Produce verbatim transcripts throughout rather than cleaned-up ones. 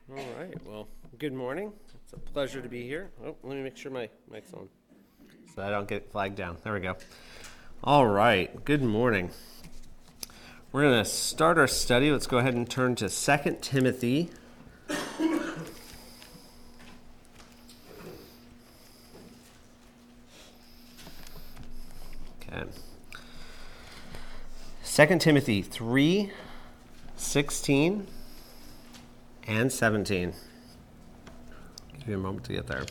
All right. Well, good morning. It's a pleasure to be here. Oh, let me make sure my mic's on so I don't get flagged down. There we go. All right. Good morning. We're going to start our study. Let's go ahead and turn to Second Timothy. Okay. Second Timothy three, sixteen, and seventeen. Give you a moment to get there.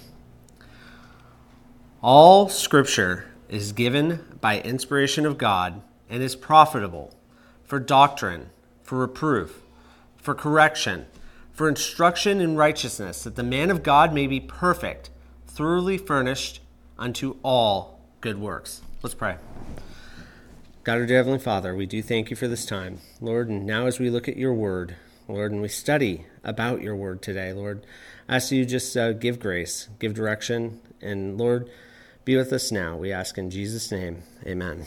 All Scripture is given by inspiration of God and is profitable for doctrine, for reproof, for correction, for instruction in righteousness, that the man of God may be perfect, thoroughly furnished unto all good works. Let's pray. God, our dear Heavenly Father, we do thank you for this time. Lord, and now as we look at your word, Lord, and we study about your word today, Lord, I ask you just uh, give grace, give direction, and Lord, be with us now. We ask in Jesus' name, amen.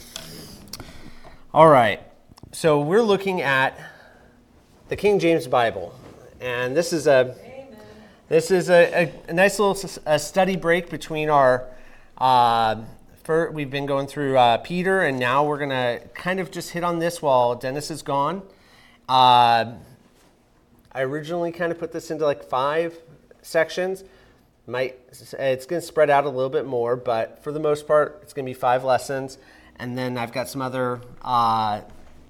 All right, so we're looking at the King James Bible, and this is a amen. This is a, a, a nice little a study break between our. Uh, for, we've been going through uh, Peter, and now we're gonna kind of just hit on this while Dennis is gone. Uh, I originally kind of put this into like five sections. Might it's going to spread out a little bit more, but for the most part, it's going to be five lessons. And then I've got some other uh,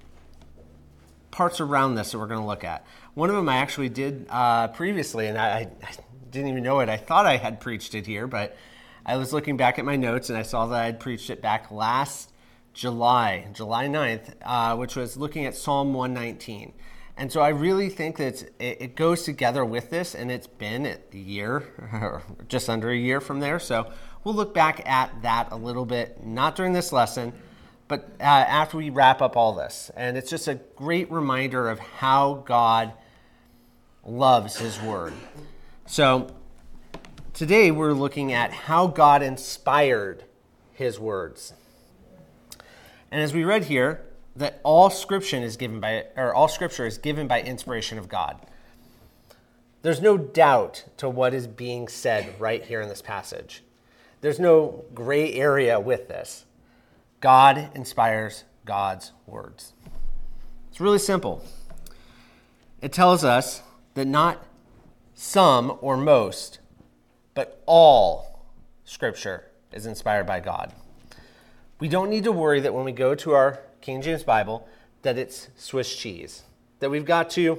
parts around this that we're going to look at. One of them I actually did uh, previously, and I, I didn't even know it. I thought I had preached it here, but I was looking back at my notes, and I saw that I had preached it back last July, July ninth, uh, which was looking at Psalm one nineteen. And so I really think that it's, it goes together with this, and it's been a year, or just under a year from there. So we'll look back at that a little bit, not during this lesson, but uh, after we wrap up all this. And it's just a great reminder of how God loves his word. So today we're looking at how God inspired his words. And as we read here, that all scripture is given by, or all scripture is given by inspiration of God. There's no doubt to what is being said right here in this passage. There's no gray area with this. God inspires God's words. It's really simple. It tells us that not some or most, but all scripture is inspired by God. We don't need to worry that when we go to our King James Bible, that it's Swiss cheese, that we've got to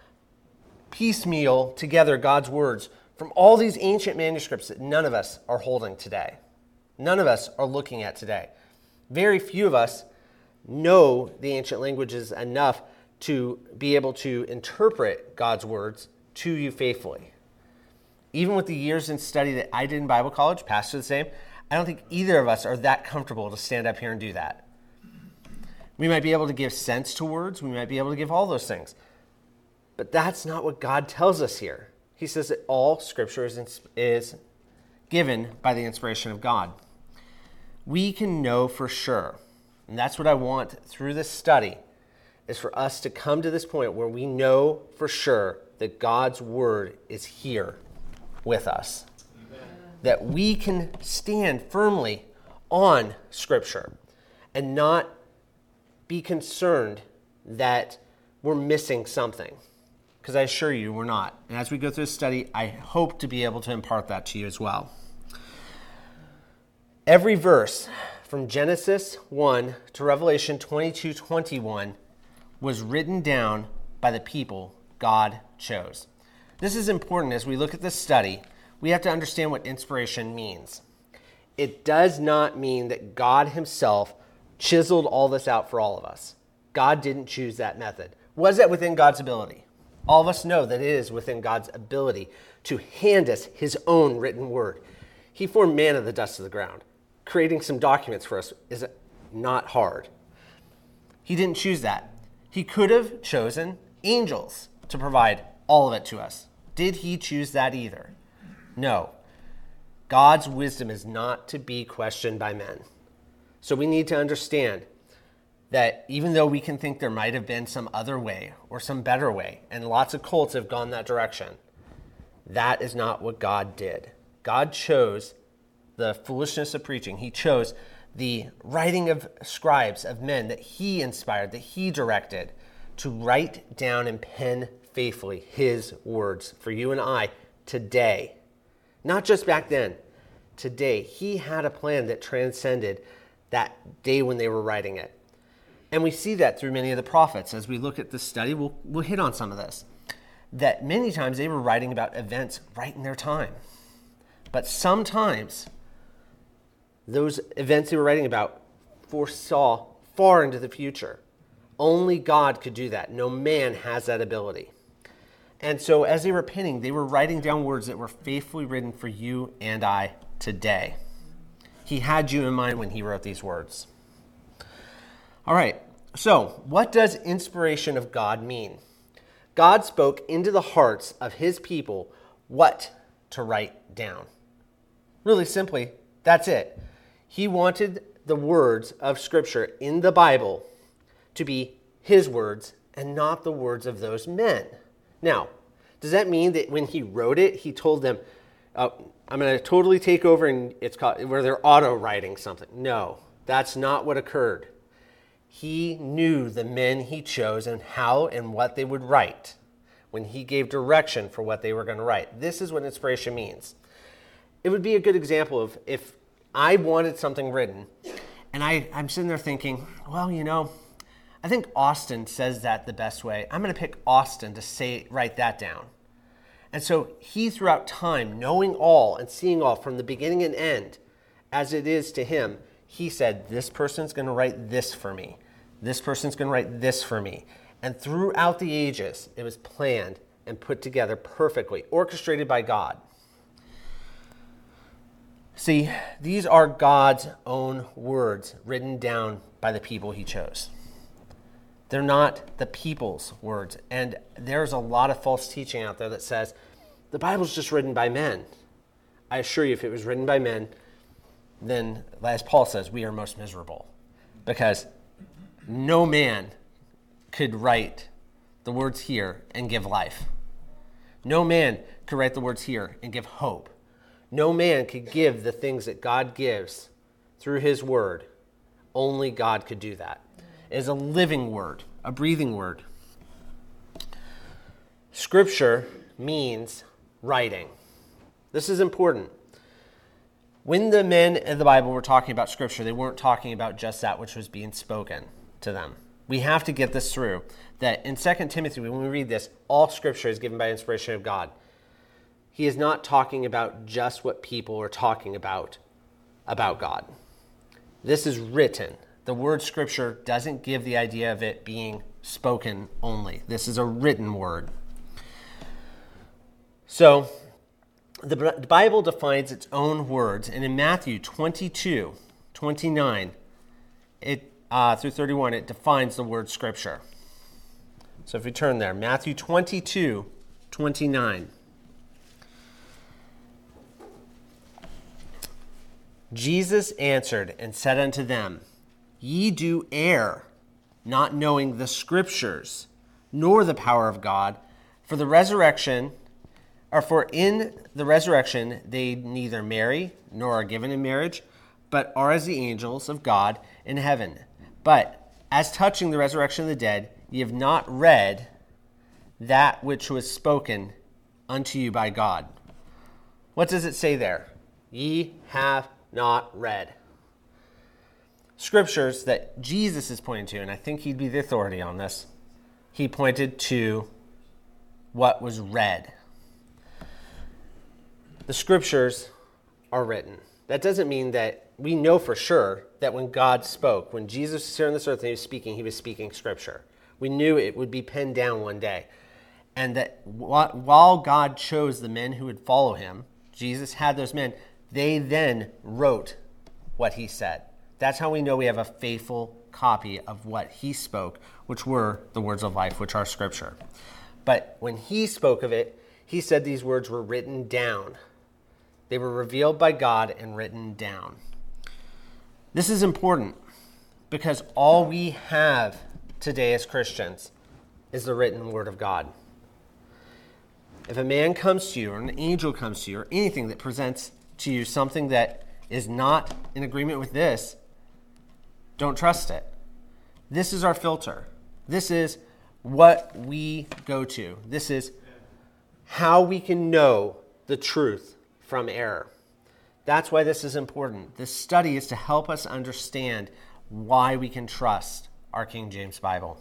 piecemeal together God's words from all these ancient manuscripts that none of us are holding today. None of us are looking at today. Very few of us know the ancient languages enough to be able to interpret God's words to you faithfully. Even with the years in study that I did in Bible college, pastor the same, I don't think either of us are that comfortable to stand up here and do that. We might be able to give sense to words. We might be able to give all those things. But that's not what God tells us here. He says that all scripture is, is given by the inspiration of God. We can know for sure, and that's what I want through this study, is for us to come to this point where we know for sure that God's word is here with us. Amen. That we can stand firmly on scripture and not be concerned that we're missing something, because I assure you we're not. And as we go through this study, I hope to be able to impart that to you as well. Every verse from Genesis one to Revelation twenty-two twenty-one was written down by the people God chose. This is important as we look at this study. We have to understand what inspiration means. It does not mean that God himself chiseled all this out for all of us. God didn't choose that method. Was that within God's ability? All of us know that it is within God's ability to hand us his own written word. He formed man of the dust of the ground. Creating some documents for us is not hard. He didn't choose that. He could have chosen angels to provide all of it to us. Did he choose that either? No. God's wisdom is not to be questioned by men. So we need to understand that even though we can think there might have been some other way or some better way, and lots of cults have gone that direction, That is not what God did. God chose the foolishness of preaching. He chose the writing of scribes, of men that he inspired, that he directed, to write down and pen faithfully his words for you and I today. Not just back then, today. He had a plan that transcended that day when they were writing it. And we see that through many of the prophets. As we look at this study, we'll, we'll hit on some of this. That many times they were writing about events right in their time. But sometimes those events they were writing about foresaw far into the future. Only God could do that. No man has that ability. And so as they were penning, they were writing down words that were faithfully written for you and I today. He had you in mind when he wrote these words. All right, so what does inspiration of God mean? God spoke into the hearts of his people what to write down. Really simply, that's it. He wanted the words of Scripture in the Bible to be his words and not the words of those men. Now, does that mean that when he wrote it, he told them, oh, I'm going to totally take over and it's called, where they're auto-writing something? No, that's not what occurred. He knew the men he chose and how and what they would write when he gave direction for what they were going to write. This is what inspiration means. It would be a good example of if I wanted something written and I, I'm sitting there thinking, well, you know, I think Austin says that the best way. I'm going to pick Austin to say, write that down. And so he, throughout time, knowing all and seeing all from the beginning and end, as it is to him, he said, this person's going to write this for me. This person's going to write this for me. And throughout the ages, it was planned and put together perfectly, orchestrated by God. See, these are God's own words written down by the people he chose. They're not the people's words. And there's a lot of false teaching out there that says the Bible's just written by men. I assure you, if it was written by men, then, as Paul says, we are most miserable. Because no man could write the words here and give life. No man could write the words here and give hope. No man could give the things that God gives through his word. Only God could do that. It is a living word, a breathing word. Scripture means writing. This is important. When the men of the Bible were talking about Scripture, they weren't talking about just that which was being spoken to them. We have to get this through, that in Second Timothy, when we read this, all Scripture is given by inspiration of God. He is not talking about just what people are talking about, about God. This is written. The word Scripture doesn't give the idea of it being spoken only. This is a written word. So, the Bible defines its own words, and in Matthew twenty-two, twenty-nine it, uh, through thirty-one, it defines the word Scripture. So if we turn there, Matthew twenty-two, twenty-nine. Jesus answered and said unto them, Ye do err, not knowing the Scriptures, nor the power of God, for the resurrection, or for in the resurrection they neither marry, nor are given in marriage, but are as the angels of God in heaven. But as touching the resurrection of the dead, ye have not read that which was spoken unto you by God. What does it say there? Ye have not read. Scriptures that Jesus is pointing to, and I think he'd be the authority on this, he pointed to what was read. The Scriptures are written. That doesn't mean that we know for sure that when God spoke, when Jesus was here on this earth and he was speaking, he was speaking Scripture. We knew it would be penned down one day. And that while God chose the men who would follow him, Jesus had those men, they then wrote what he said. That's how we know we have a faithful copy of what he spoke, which were the words of life, which are Scripture. But when he spoke of it, he said these words were written down. They were revealed by God and written down. This is important because all we have today as Christians is the written word of God. If a man comes to you or an angel comes to you or anything that presents to you something that is not in agreement with this, don't trust it. This is our filter. This is what we go to. This is how we can know the truth from error. That's why this is important. This study is to help us understand why we can trust our King James Bible.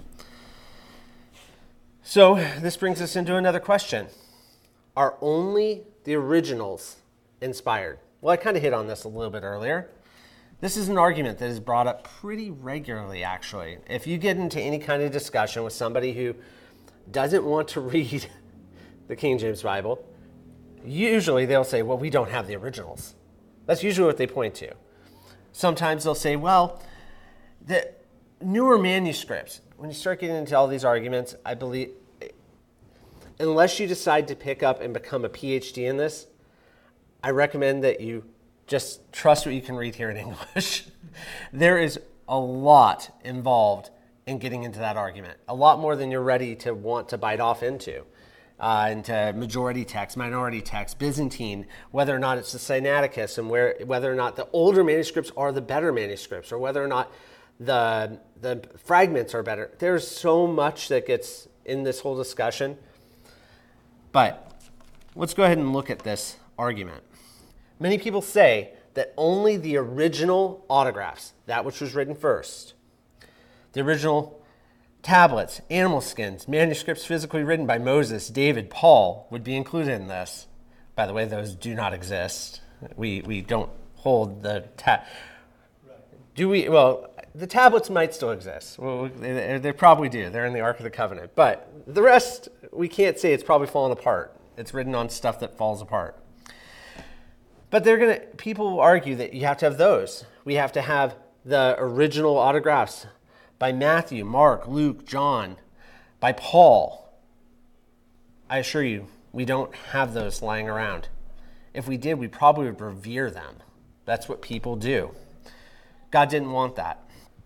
So this brings us into another question. Are only the originals inspired? Well, I kind of hit on this a little bit earlier. This is an argument that is brought up pretty regularly, actually. If you get into any kind of discussion with somebody who doesn't want to read the King James Bible, usually they'll say, well, we don't have the originals. That's usually what they point to. Sometimes they'll say, well, the newer manuscripts. When you start getting into all these arguments, I believe, unless you decide to pick up and become a P H D in this, I recommend that you just trust what you can read here in English. There is a lot involved in getting into that argument, a lot more than you're ready to want to bite off into. Uh, into majority text, minority text, Byzantine, whether or not it's the Sinaiticus, and where, whether or not the older manuscripts are the better manuscripts, or whether or not the the fragments are better. There's so much that gets in this whole discussion. But let's go ahead and look at this argument. Many people say that only the original autographs, that which was written first, the original tablets, animal skins, manuscripts physically written by Moses, David, Paul, would be included in this. By the way, those do not exist. We we don't hold the ta- do we? Well, the tablets might still exist. Well, they, they probably do. They're in the Ark of the Covenant. But the rest, we can't say. It's probably fallen apart. It's written on stuff that falls apart. But they're gonna. People will argue that you have to have those. We have to have the original autographs by Matthew, Mark, Luke, John, by Paul. I assure you, we don't have those lying around. If we did, we probably would revere them. That's what people do. God didn't want that.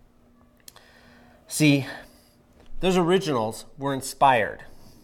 See, those originals were inspired.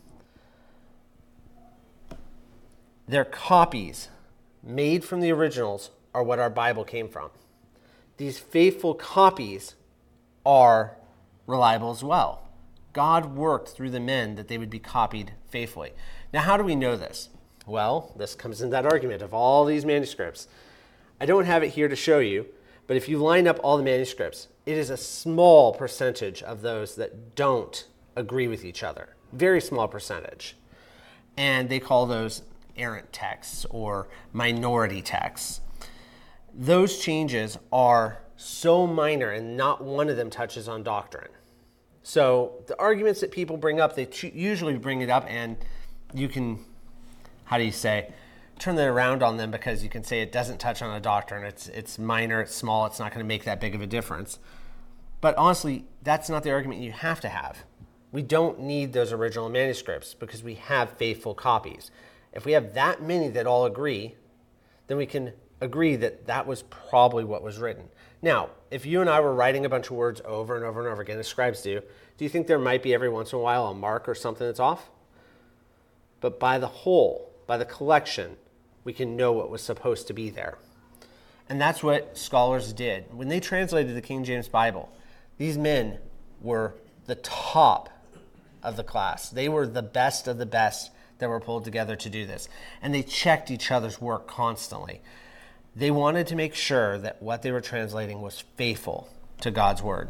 Their copies, made from the originals, are what our Bible came from. These faithful copies are reliable as well. God worked through the men that they would be copied faithfully. Now, how do we know this? Well, this comes in that argument of all these manuscripts. I don't have it here to show you, but if you line up all the manuscripts, it is a small percentage of those that don't agree with each other. Very small percentage. And they call those errant texts or minority texts. Those changes are so minor, and not one of them touches on doctrine. So the arguments that people bring up, they usually bring it up, and you can, how do you say, turn that around on them, because you can say it doesn't touch on a doctrine. It's it's minor, it's small, it's not going to make that big of a difference. But honestly, that's not the argument you have to have. We don't need those original manuscripts because we have faithful copies. If we have that many that all agree, then we can agree that that was probably what was written. Now, if you and I were writing a bunch of words over and over and over again, as scribes do, do you think there might be every once in a while a mark or something that's off? But by the whole, by the collection, we can know what was supposed to be there. And that's what scholars did. When they translated the King James Bible, these men were the top of the class. They were the best of the best that were pulled together to do this. And they checked each other's work constantly. They wanted to make sure that what they were translating was faithful to God's word.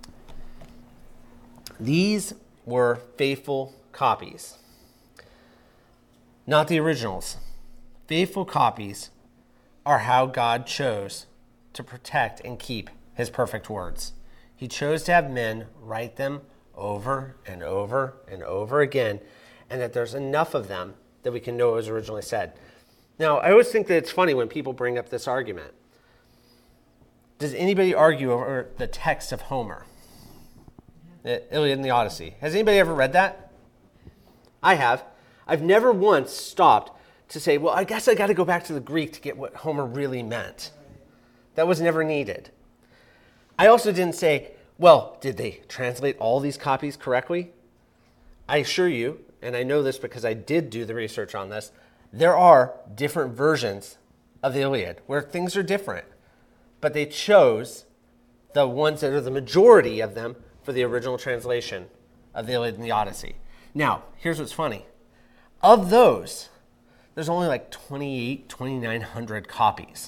These were faithful copies, not the originals. Faithful copies are how God chose to protect and keep his perfect words. He chose to have men write them over and over and over again, and that there's enough of them that we can know what was originally said. Now, I always think that it's funny when people bring up this argument. Does anybody argue over the text of Homer? The Iliad and the Odyssey. Has anybody ever read that? I have. I've never once stopped to say, well, I guess I got to go back to the Greek to get what Homer really meant. That was never needed. I also didn't say, well, did they translate all these copies correctly? I assure you, and I know this because I did do the research on this, there are different versions of the Iliad where things are different. But they chose the ones that are the majority of them for the original translation of the Iliad and the Odyssey. Now, here's what's funny. Of those, there's only like twenty-eight, twenty-nine hundred copies.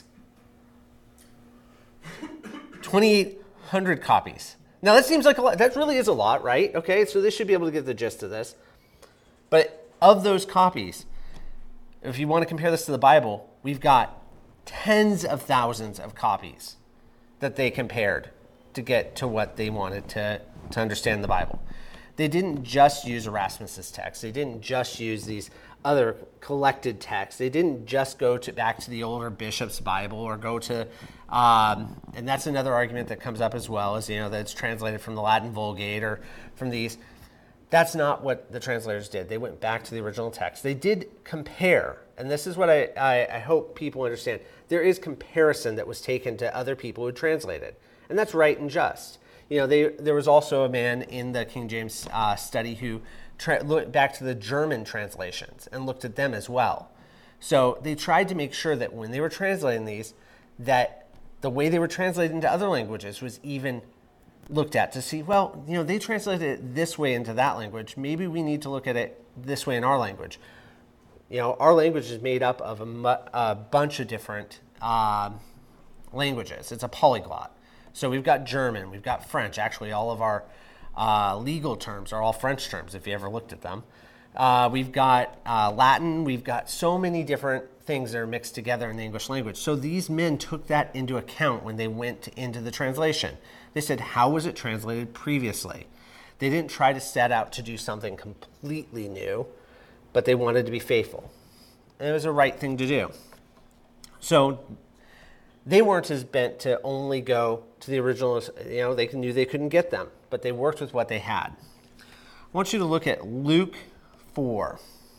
twenty-eight hundred copies. Now, that seems like a lot. That really is a lot, right? Okay, so they should be able to get the gist of this. But of those copies, if you want to compare this to the Bible, we've got tens of thousands of copies that they compared to get to what they wanted to, to understand the Bible. They didn't just use Erasmus's text. They didn't just use these other collected texts. They didn't just go to back to the older bishop's Bible or go to, um, and that's another argument that comes up as well, is, you know, that it's translated from the Latin Vulgate or from these. That's not what the translators did. They went back to the original text. They did compare, and this is what I, I, I hope people understand. There is comparison that was taken to other people who translated, and that's right and just. You know, they, there was also a man in the King James uh, study who tra- looked back to the German translations and looked at them as well. So they tried to make sure that when they were translating these, that the way they were translated into other languages was even looked at to see, well, you know, they translated it this way into that language. Maybe we need to look at it this way in our language. You know, our language is made up of a, mu- a bunch of different uh, languages. It's a polyglot. So we've got German, we've got French. Actually, all of our uh, legal terms are all French terms, if you ever looked at them. Uh, we've got uh, Latin. We've got so many different things that are mixed together in the English language. So these men took that into account when they went into the translation. They said, how was it translated previously? They didn't try to set out to do something completely new, but they wanted to be faithful. And it was a right thing to do. So they weren't as bent to only go to the original, you know, they knew they couldn't get them, but they worked with what they had. I want you to look at Luke four.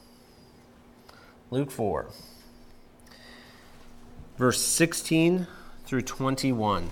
Luke four. Verse sixteen through twenty-one.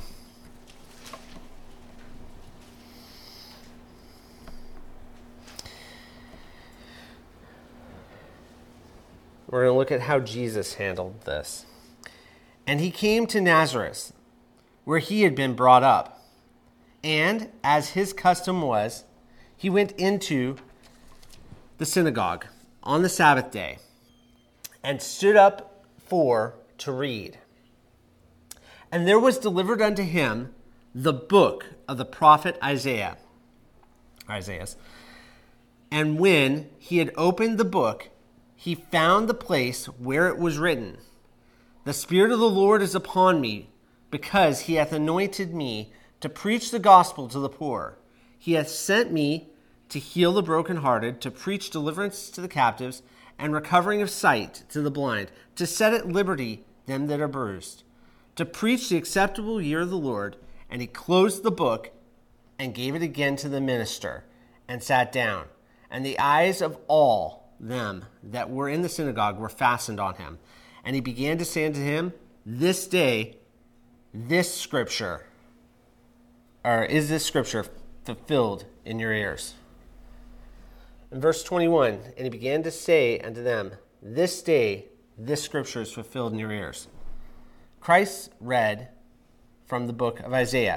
We're going to look at how Jesus handled this. And he came to Nazareth, where he had been brought up. And, as his custom was, he went into the synagogue on the Sabbath day and stood up for to read. And there was delivered unto him the book of the prophet Isaiah. Isaiah. And when he had opened the book, he found the place where it was written, The Spirit of the Lord is upon me, because he hath anointed me to preach the gospel to the poor. He hath sent me to heal the brokenhearted, to preach deliverance to the captives, and recovering of sight to the blind, to set at liberty them that are bruised, to preach the acceptable year of the Lord. And he closed the book and gave it again to the minister, and sat down. And the eyes of all them that were in the synagogue were fastened on him. And he began to say unto him, This day, this scripture, or is this scripture fulfilled in your ears? In verse twenty-one, and he began to say unto them, This day, this scripture is fulfilled in your ears. Christ read from the book of Isaiah.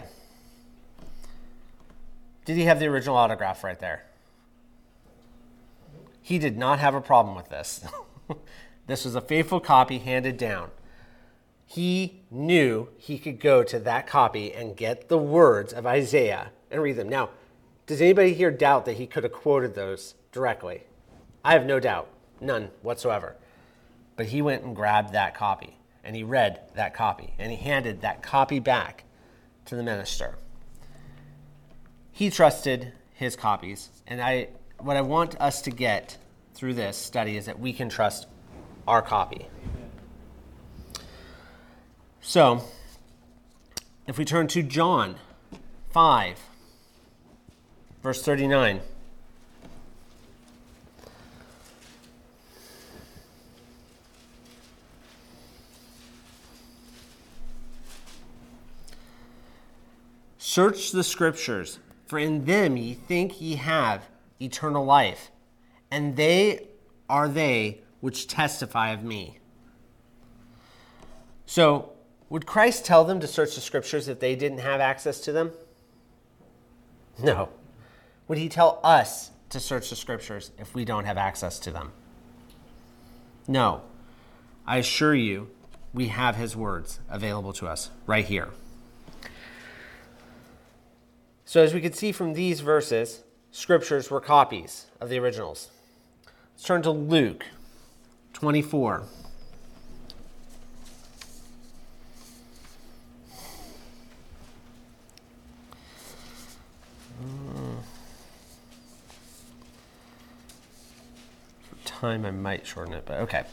Did he have the original autograph right there? He did not have a problem with this. This was a faithful copy handed down. He knew he could go to that copy and get the words of Isaiah and read them. Now, does anybody here doubt that he could have quoted those directly? I have no doubt. None whatsoever. But he went and grabbed that copy, and he read that copy, and he handed that copy back to the minister. He trusted his copies, and I, what I want us to get through this study is that we can trust our copy. So, if we turn to John five, verse thirty-nine. Search the scriptures, for in them ye think ye have eternal life, and they are they which testify of me. So, would Christ tell them to search the scriptures if they didn't have access to them? No. Would he tell us to search the scriptures if we don't have access to them? No. I assure you, we have his words available to us right here. So as we can see from these verses, scriptures were copies of the originals. Let's turn to Luke twenty-four. For time, I might shorten it, but okay.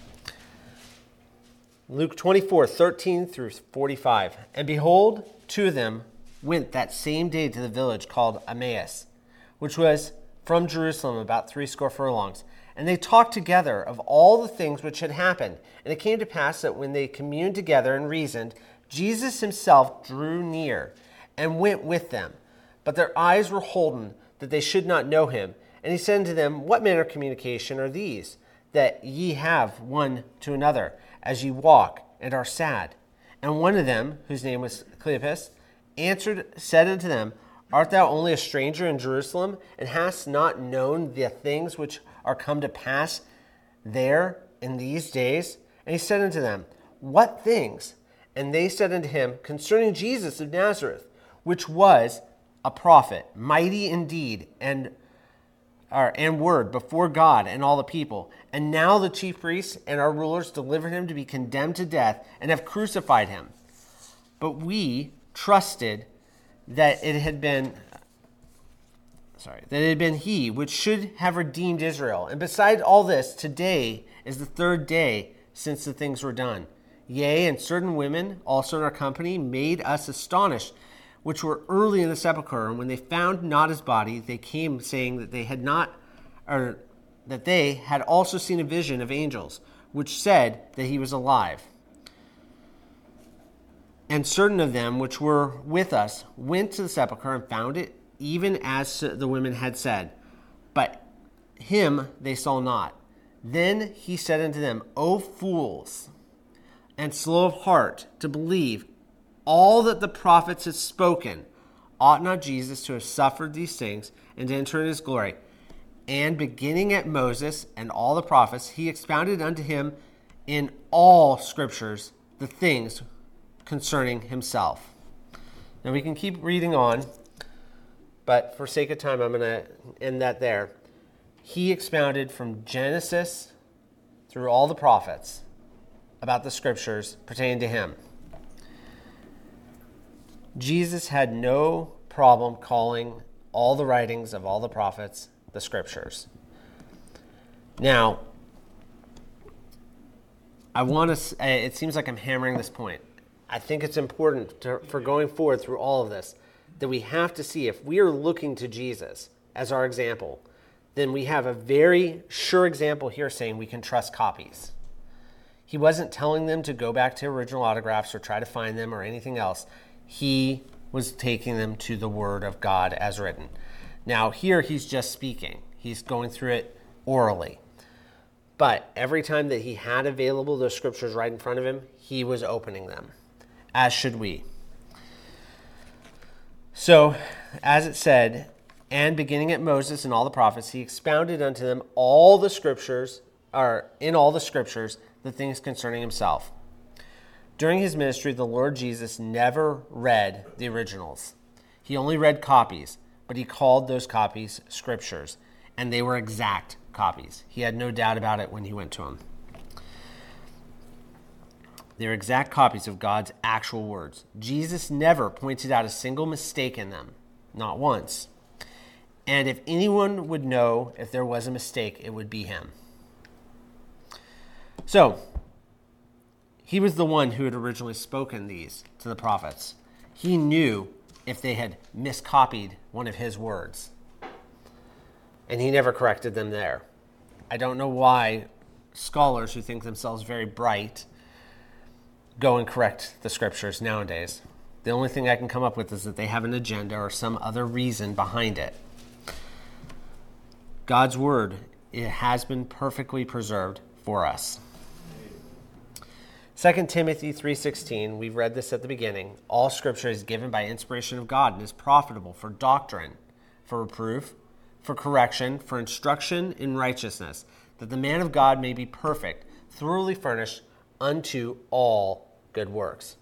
Luke twenty-four, thirteen through forty-five. And behold, two of them went that same day to the village called Emmaus, which was from Jerusalem about threescore furlongs. And they talked together of all the things which had happened. And it came to pass that when they communed together and reasoned, Jesus himself drew near and went with them. But their eyes were holden that they should not know him. And he said unto them, What manner of communication are these, that ye have one to another, as ye walk and are sad? And one of them, whose name was Cleopas, answered, said unto them, Art thou only a stranger in Jerusalem, and hast not known the things which are come to pass there in these days? And he said unto them, What things? And they said unto him, Concerning Jesus of Nazareth, which was a prophet, mighty in deed and, or, and word before God and all the people. And now the chief priests and our rulers delivered him to be condemned to death, and have crucified him. But we trusted that it had been, sorry, that it had been he which should have redeemed Israel. And beside all this, today is the third day since the things were done. Yea, and certain women also in our company made us astonished, which were early in the sepulchre. And when they found not his body, they came saying that they had not, or that they had also seen a vision of angels, which said that he was alive. And certain of them which were with us went to the sepulchre and found it even as the women had said. But him they saw not. Then he said unto them, O fools, and slow of heart to believe all that the prophets had spoken, ought not Jesus to have suffered these things and to enter in his glory? And beginning at Moses and all the prophets, he expounded unto him in all scriptures the things concerning himself. Now we can keep reading on, but for sake of time, I'm going to end that there. He expounded from Genesis through all the prophets about the scriptures pertaining to him. Jesus had no problem calling all the writings of all the prophets the scriptures. Now, I want to, it seems like I'm hammering this point. I think it's important to, for going forward through all of this, that we have to see if we are looking to Jesus as our example, then we have a very sure example here saying we can trust copies. He wasn't telling them to go back to original autographs or try to find them or anything else. He was taking them to the Word of God as written. Now here he's just speaking. He's going through it orally. But every time that he had available those scriptures right in front of him, he was opening them. As should we. So, as it said, and beginning at Moses and all the prophets, he expounded unto them all the scriptures, or in all the scriptures, the things concerning himself. During his ministry, the Lord Jesus never read the originals. He only read copies, but he called those copies scriptures, and they were exact copies. He had no doubt about it when he went to them. They're exact copies of God's actual words. Jesus never pointed out a single mistake in them, not once. And if anyone would know if there was a mistake, it would be him. So, he was the one who had originally spoken these to the prophets. He knew if they had miscopied one of his words. And he never corrected them there. I don't know why scholars who think themselves very bright go and correct the scriptures nowadays. The only thing I can come up with is that they have an agenda or some other reason behind it. God's word it has been perfectly preserved for us. Second Timothy three sixteen, we've read this at the beginning. All Scripture is given by inspiration of God and is profitable for doctrine, for reproof, for correction, for instruction in righteousness, that the man of God may be perfect, thoroughly furnished unto all good works.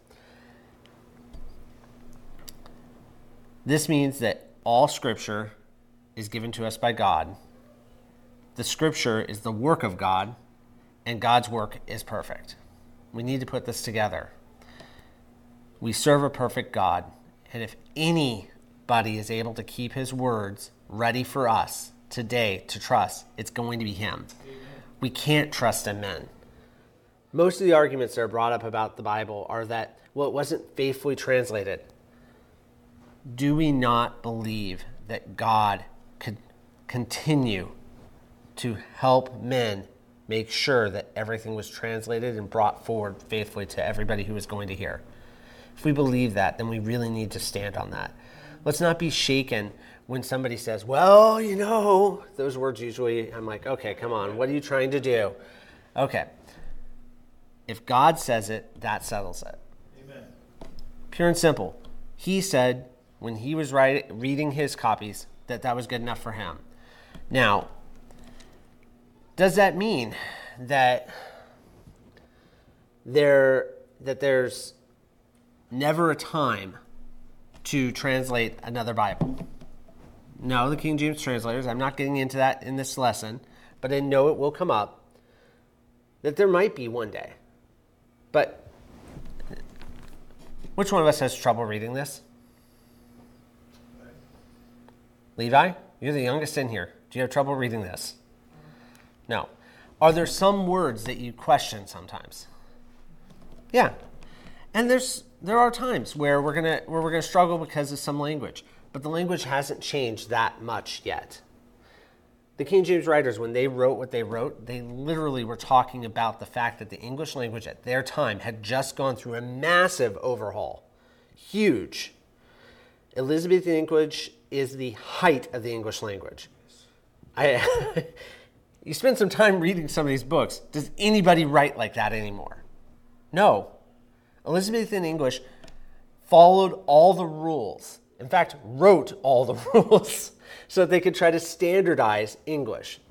This means that all Scripture is given to us by God. The Scripture is the work of God, and God's work is perfect. We need to put this together. We serve a perfect God, and if anybody is able to keep his words ready for us today to trust, it's going to be him. Amen. We can't trust in men. Most of the arguments that are brought up about the Bible are that, well, it wasn't faithfully translated. Do we not believe that God could continue to help men make sure that everything was translated and brought forward faithfully to everybody who was going to hear? If we believe that, then we really need to stand on that. Let's not be shaken when somebody says, well, you know, those words usually, I'm like, okay, come on, what are you trying to do? Okay. If God says it, that settles it. Amen. Pure and simple. He said when he was writing, reading his copies that that was good enough for him. Now, does that mean that there that there's never a time to translate another Bible? No, the King James translators, I'm not getting into that in this lesson, but I know it will come up, that there might be one day. But which one of us has trouble reading this? Levi, you're the youngest in here. Do you have trouble reading this? No. Are there some words that you question sometimes? Yeah. And there's there are times where we're gonna where we're gonna struggle because of some language, but the language hasn't changed that much yet. The King James writers, when they wrote what they wrote, they literally were talking about the fact that the English language at their time had just gone through a massive overhaul. Huge. Elizabethan English is the height of the English language. I You spend some time reading some of these books. Does anybody write like that anymore? No. Elizabethan English followed all the rules. In fact, wrote all the rules so that they could try to standardize English.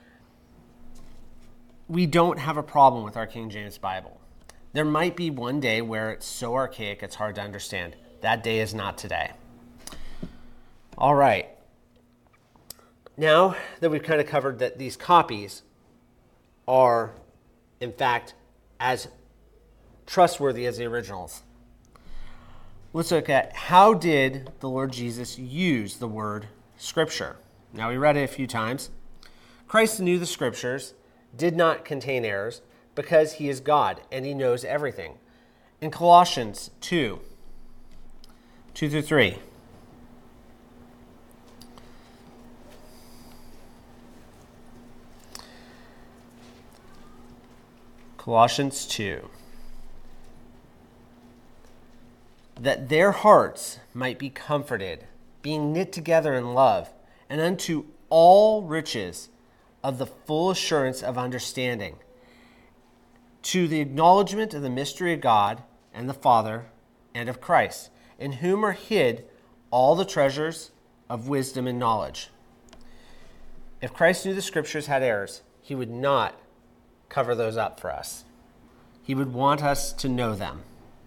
We don't have a problem with our King James Bible. There might be one day where it's so archaic it's hard to understand. That day is not today. All right. Now that we've kind of covered that these copies are, in fact, as trustworthy as the originals, let's look at how did the Lord Jesus use the word Scripture. Now, we read it a few times. Christ knew the Scriptures did not contain errors because he is God and he knows everything. In Colossians two, two through three, Colossians two, that their hearts might be comforted, being knit together in love, and unto all riches of the full assurance of understanding, to the acknowledgement of the mystery of God and the Father and of Christ, in whom are hid all the treasures of wisdom and knowledge. If Christ knew the Scriptures had errors, he would not cover those up for us. He would want us to know them.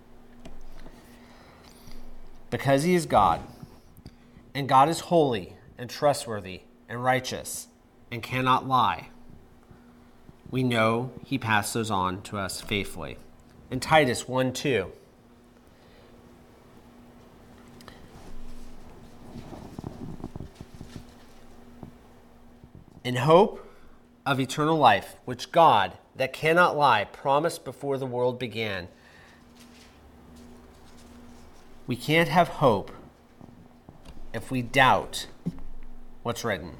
Because he is God, and God is holy and trustworthy and righteous and cannot lie, we know he passed those on to us faithfully. In Titus one two, in hope of eternal life, which God, that cannot lie, promised before the world began. We can't have hope if we doubt what's written.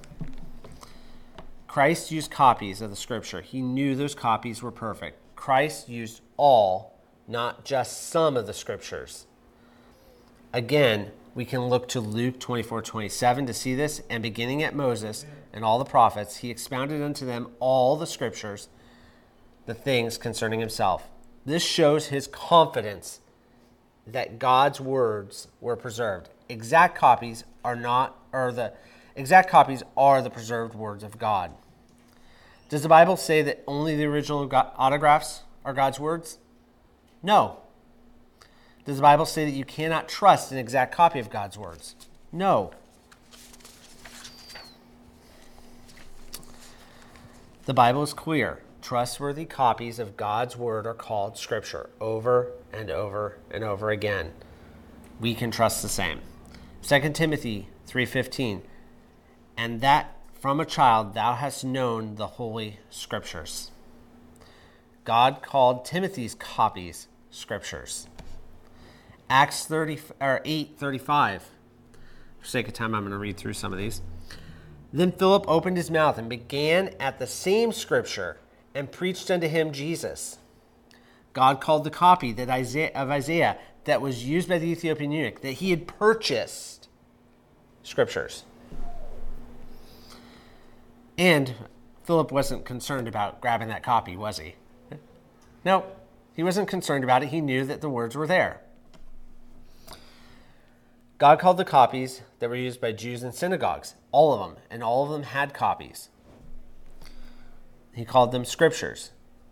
Christ used copies of the Scripture. He knew those copies were perfect. Christ used all, not just some of the Scriptures. Again, We can look to Luke twenty-four twenty-seven to see this. And beginning at Moses and all the prophets, he expounded unto them all the scriptures, the things concerning himself. This shows his confidence that God's words were preserved. Exact copies are not, or the exact copies are the preserved words of God. Does the Bible say that only the original autographs are God's words? No. Does the Bible say that you cannot trust an exact copy of God's words? No. The Bible is clear. Trustworthy copies of God's word are called Scripture over and over and over again. We can trust the same. Second Timothy three fifteen, and that from a child thou hast known the Holy Scriptures. God called Timothy's copies Scriptures. Acts thirty or eight thirty-five. For sake of time, I'm going to read through some of these. Then Philip opened his mouth and began at the same Scripture and preached unto him Jesus. God called the copy that Isaiah, of Isaiah that was used by the Ethiopian eunuch, that he had purchased, Scriptures. And Philip wasn't concerned about grabbing that copy, was he? No, he wasn't concerned about it. He knew that the words were there. God called the copies that were used by Jews in synagogues, all of them, and all of them had copies. He called them Scriptures.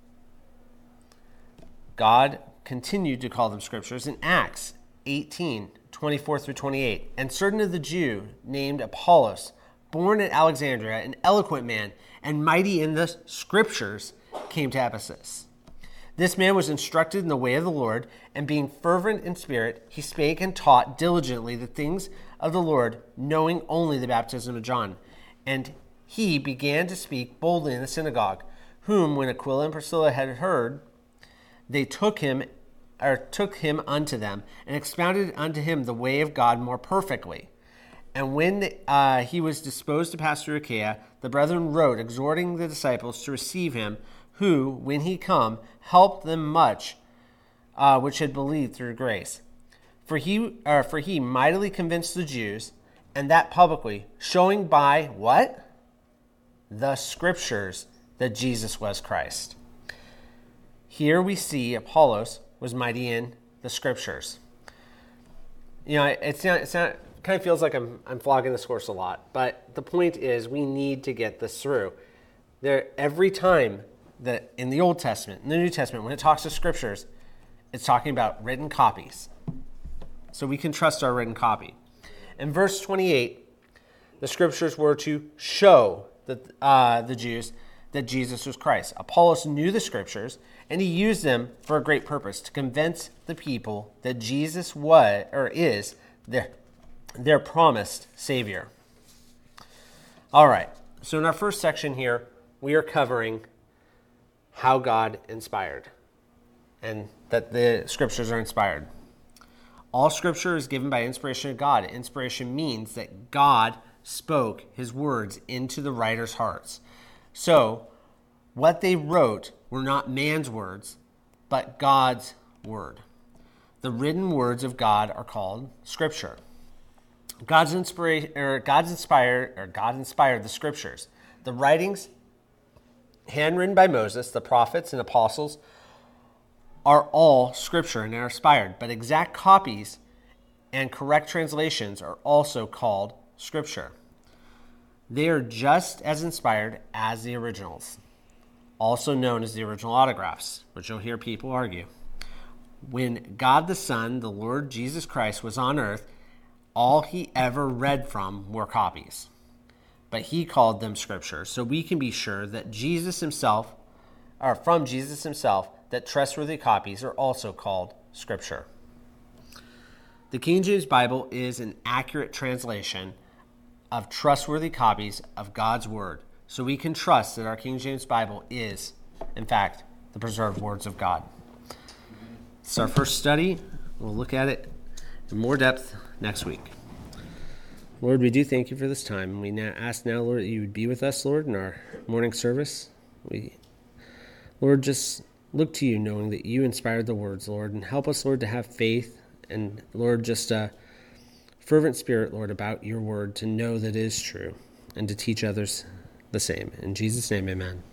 God continued to call them Scriptures in Acts eighteen twenty-four through twenty-eight. And certain of the Jew named Apollos, born at Alexandria, an eloquent man and mighty in the Scriptures, came to Ephesus. This man was instructed in the way of the Lord, and being fervent in spirit, he spake and taught diligently the things of the Lord, knowing only the baptism of John. And he began to speak boldly in the synagogue, whom when Aquila and Priscilla had heard, they took him, or took him unto them, and expounded unto him the way of God more perfectly. And when uh, he was disposed to pass through Achaia, the brethren wrote, exhorting the disciples to receive him, who, when he come, helped them much, uh, which had believed through grace. For he, uh, for he mightily convinced the Jews, and that publicly, showing by what? The Scriptures that Jesus was Christ. Here we see Apollos was mighty in the Scriptures. You know, it's not, it's not, it kind of feels like I'm, I'm flogging this horse a lot, but the point is we need to get this through. There, every time that in the Old Testament, in the New Testament, when it talks to Scriptures, it's talking about written copies. So we can trust our written copy. In verse twenty-eight, the Scriptures were to show the, uh, the Jews that Jesus was Christ. Apollos knew the Scriptures, and he used them for a great purpose, to convince the people that Jesus was, or is, their, their promised Savior. All right, so in our first section here, we are covering how God inspired, and that the Scriptures are inspired. All Scripture is given by inspiration of God. Inspiration means that God spoke his words into the writer's hearts. So, what they wrote were not man's words, but God's word. The written words of God are called Scripture. God's inspiration, or God's inspired, or God inspired the Scriptures. The writings handwritten by Moses, the prophets and apostles, are all Scripture and are inspired, but exact copies and correct translations are also called Scripture. They are just as inspired as the originals, also known as the original autographs, which you'll hear people argue. When God the Son, the Lord Jesus Christ, was on earth, all he ever read from were copies. But he called them Scripture, so we can be sure that Jesus himself, or from Jesus himself, that trustworthy copies are also called Scripture. The King James Bible is an accurate translation of trustworthy copies of God's Word, so we can trust that our King James Bible is, in fact, the preserved words of God. It's our first study. We'll look at it in more depth next week. Lord, we do thank you for this time. We now ask now, Lord, that you would be with us, Lord, in our morning service. We, Lord, just look to you knowing that you inspired the words, Lord, and help us, Lord, to have faith and, Lord, just uh, fervent spirit, Lord, about your word to know that it is true and to teach others the same. In Jesus' name, amen.